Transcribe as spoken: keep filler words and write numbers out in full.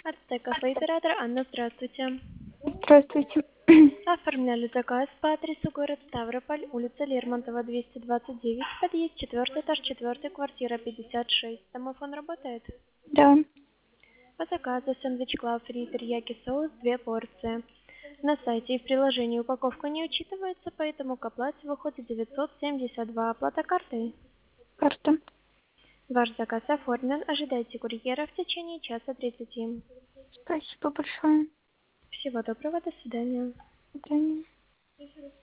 АТТ кафе оператор Анна, здравствуйте. Здравствуйте. Оформляли заказ по адресу город Ставрополь, улица Лермонтова, двести двадцать девять, подъезд четвертый, этаж четвертый, квартира пятьдесят шесть. Домофон работает? Да. По заказу сэндвич Клаб фри терияки соус две порции. На сайте и в приложении упаковка не учитывается, поэтому к оплате выходит девятьсот семьдесят два. Оплата картой. Карта. Ваш заказ оформлен. Ожидайте курьера в течение часа тридцати. Спасибо большое. Всего доброго, до свидания. До свидания.